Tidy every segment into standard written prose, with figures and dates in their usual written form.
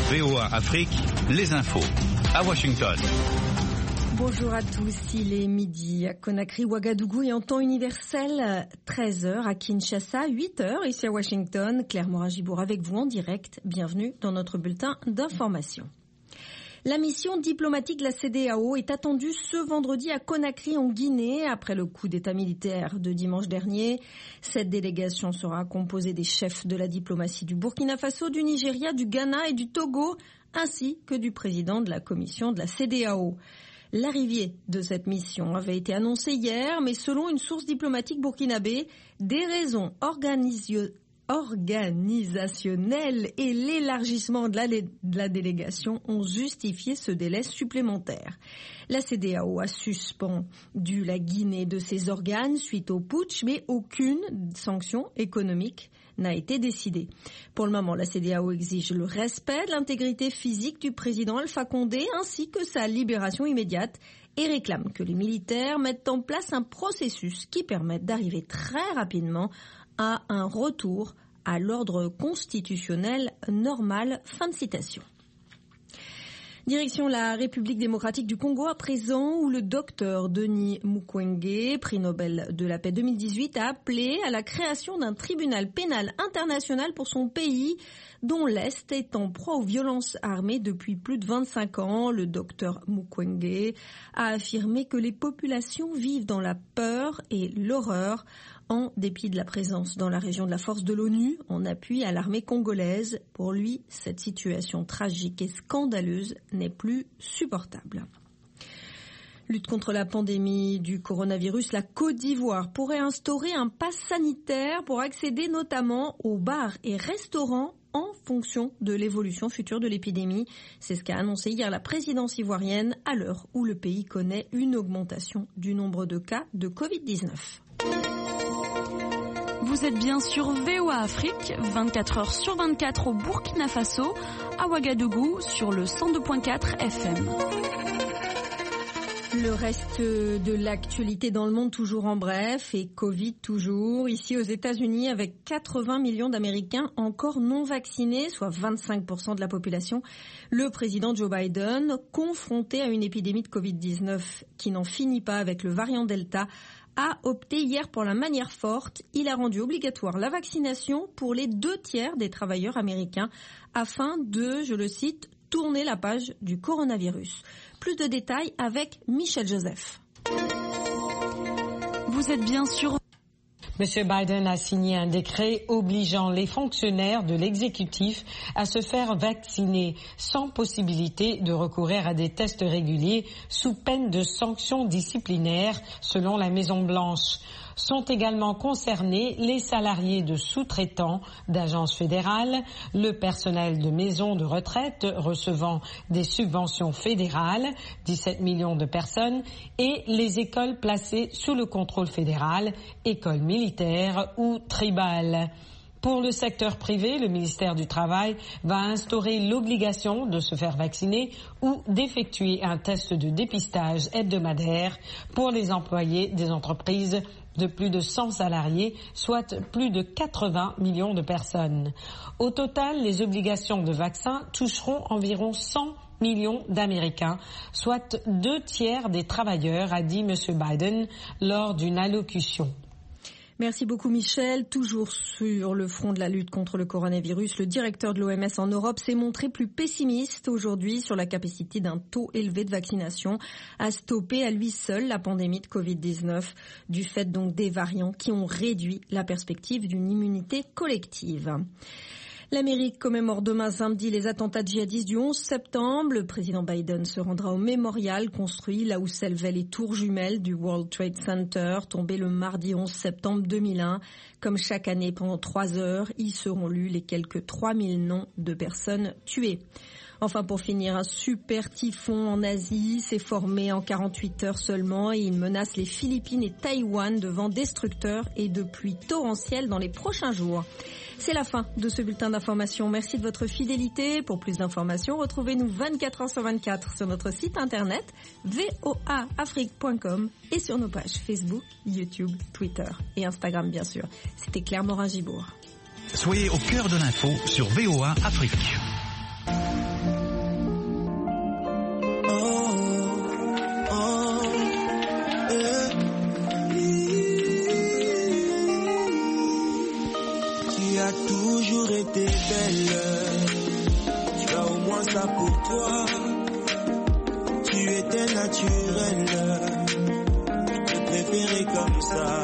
VOA Afrique, les infos. À Washington. Bonjour à tous, il est midi à Conakry, Ouagadougou et en temps universel, 13h à Kinshasa, 8h ici à Washington. Claire Morin-Gibour avec vous en direct. Bienvenue dans notre bulletin d'information. La mission diplomatique de la CEDEAO est attendue ce vendredi à Conakry en Guinée après le coup d'état militaire de dimanche dernier. Cette délégation sera composée des chefs de la diplomatie du Burkina Faso, du Nigeria, du Ghana et du Togo, ainsi que du président de la commission de la CEDEAO. L'arrivée de cette mission avait été annoncée hier, mais selon une source diplomatique burkinabé, des raisons organisationnelles et l'élargissement de la délégation ont justifié ce délai supplémentaire. La CEDEAO a suspendu la Guinée de ses organes suite au putsch, mais aucune sanction économique n'a été décidée. Pour le moment, la CEDEAO exige le respect de l'intégrité physique du président Alpha Condé ainsi que sa libération immédiate et réclame que les militaires mettent en place un processus qui permette d'arriver très rapidement à un retour à l'ordre constitutionnel normal. Fin de citation. Direction la République démocratique du Congo à présent, où le docteur Denis Mukwege, prix Nobel de la paix 2018, a appelé à la création d'un tribunal pénal international pour son pays, dont l'Est est en proie aux violences armées depuis plus de 25 ans. Le docteur Mukwege a affirmé que les populations vivent dans la peur et l'horreur, en dépit de la présence dans la région de la force de l'ONU en appui à l'armée congolaise. Pour lui, cette situation tragique et scandaleuse n'est plus supportable. Lutte contre la pandémie du coronavirus, la Côte d'Ivoire pourrait instaurer un pass sanitaire pour accéder notamment aux bars et restaurants en fonction de l'évolution future de l'épidémie. C'est ce qu'a annoncé hier la présidence ivoirienne à l'heure où le pays connaît une augmentation du nombre de cas de Covid-19. Vous êtes bien sur VOA Afrique, 24 heures sur 24 au Burkina Faso, à Ouagadougou sur le 102.4 FM. Le reste de l'actualité dans le monde toujours en bref et Covid toujours. Ici aux États-Unis avec 80 millions d'Américains encore non vaccinés, soit 25% de la population. Le président Joe Biden, confronté à une épidémie de Covid-19 qui n'en finit pas avec le variant Delta, a opté hier pour la manière forte. Il a rendu obligatoire la vaccination pour les 2/3 des travailleurs américains afin de, je le cite, tourner la page du coronavirus. Plus de détails avec Michel Joseph. Vous êtes bien sûr... M. Biden a signé un décret obligeant les fonctionnaires de l'exécutif à se faire vacciner sans possibilité de recourir à des tests réguliers sous peine de sanctions disciplinaires selon la Maison-Blanche. Sont également concernés les salariés de sous-traitants d'agences fédérales, le personnel de maisons de retraite recevant des subventions fédérales, 17 millions de personnes, et les écoles placées sous le contrôle fédéral, écoles militaires ou tribales. Pour le secteur privé, le ministère du Travail va instaurer l'obligation de se faire vacciner ou d'effectuer un test de dépistage hebdomadaire pour les employés des entreprises de plus de 100 salariés, soit plus de 80 millions de personnes. Au total, les obligations de vaccin toucheront environ 100 millions d'Américains, soit 2/3 des travailleurs, a dit M. Biden lors d'une allocution. Merci beaucoup Michel. Toujours sur le front de la lutte contre le coronavirus, le directeur de l'OMS en Europe s'est montré plus pessimiste aujourd'hui sur la capacité d'un taux élevé de vaccination à stopper à lui seul la pandémie de Covid-19, du fait donc des variants qui ont réduit la perspective d'une immunité collective. L'Amérique commémore demain samedi les attentats djihadistes du 11 septembre. Le président Biden se rendra au mémorial construit là où s'élevaient les tours jumelles du World Trade Center, tombées le mardi 11 septembre 2001. Comme chaque année, pendant 3 heures, y seront lus les quelques 3000 noms de personnes tuées. Enfin, pour finir, un super typhon en Asie s'est formé en 48 heures seulement et il menace les Philippines et Taïwan de vents destructeurs et de pluies torrentielles dans les prochains jours. C'est la fin de ce bulletin d'information. Merci de votre fidélité. Pour plus d'informations, retrouvez-nous 24 heures sur 24 sur notre site internet voaafrique.com et sur nos pages Facebook, YouTube, Twitter et Instagram bien sûr. C'était Claire Morin-Gibour. Soyez au cœur de l'info sur VOA Afrique. Tu as toujours été belle, tu as au moins ça pour toi. Tu étais naturelle, je te préférais comme ça.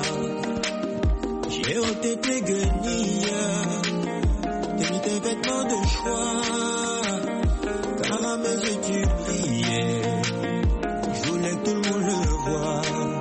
J'ai ôté tes guenilles, t'as mis tes vêtements de choix. Car à mes yeux tu brillais, je voulais que tout le monde le voie.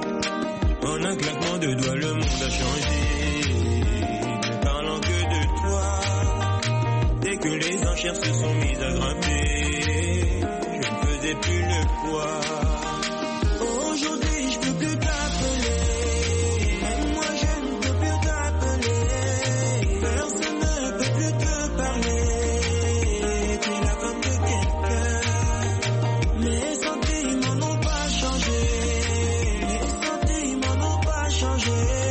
En un claquement de doigts le monde a changé, ne parlant que de toi. Dès que les enchères se sont mises à grimper, je ne faisais plus le poids. Aujourd'hui je peux plus t'appeler, même moi je ne peux plus t'appeler. Personne ne peut plus te parler, tu es la femme de quelqu'un. Mes sentiments n'ont pas changé, mes sentiments n'ont pas changé.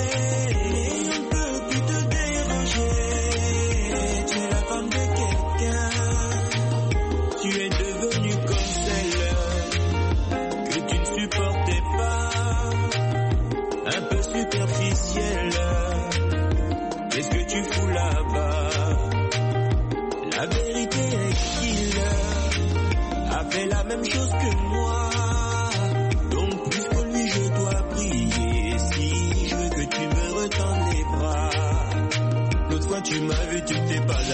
Et on ne peut plus te déranger, tu es la femme de quelqu'un. Tu es devenue comme celle que tu ne supportais pas, un peu superficielle. Qu'est-ce que tu fous là-bas? La vérité est qu'il a fait la même chose que moi. Donc plus que lui je dois prier, si je veux que tu me retendes les bras. L'autre fois tu m'as vu, tu ne t'es pas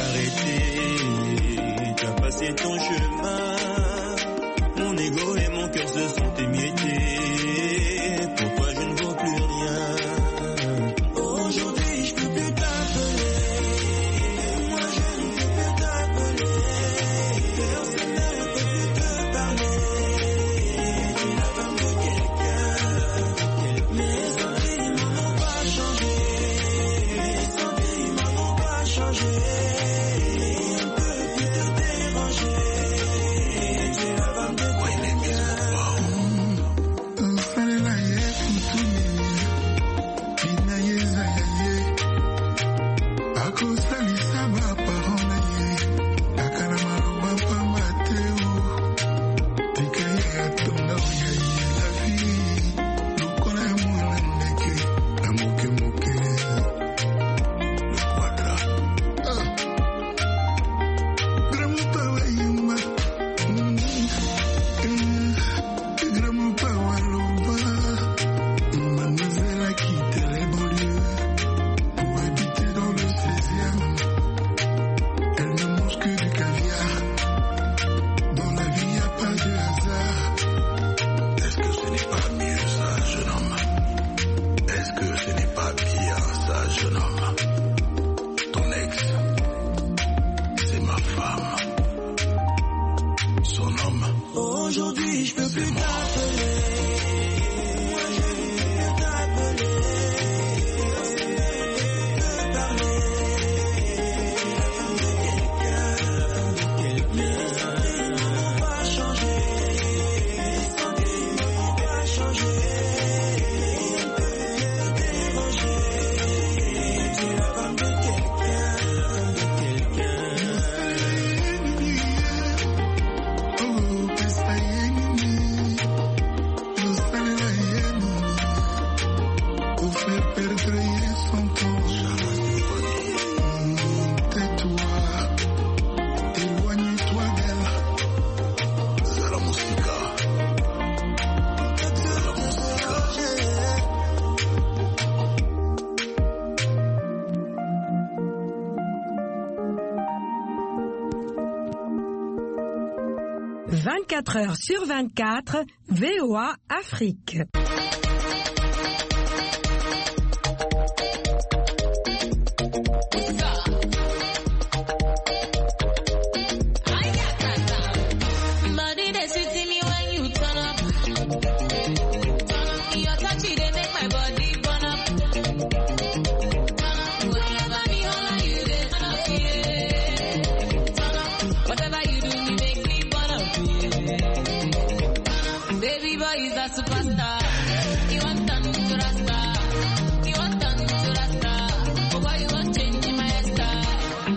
arrêté, tu as passé ton chemin. Mon ego et mon cœur se sont émiettés, pour toi je ne vaux plus rien. Aujourd'hui je peux plus t'appeler, moi je ne peux plus t'appeler. Personne ne peut plus te parler, tu es la femme de quelqu'un. Mes sentiments n'ont pas changé, mes sentiments n'ont pas changé. On ne peut plus te déranger, tu es la femme de quelqu'un. Aujourd'hui je peux plus t'appeler, moi je ne peux plus t'appeler. Personne ne peut te parler, tu es la femme de quelqu'un. Mes sentiments n'ont pas changé, mes sentiments n'ont pas changé. On ne peut plus te déranger, tu es la femme de quelqu'un. Heures sur 24, VOA Afrique.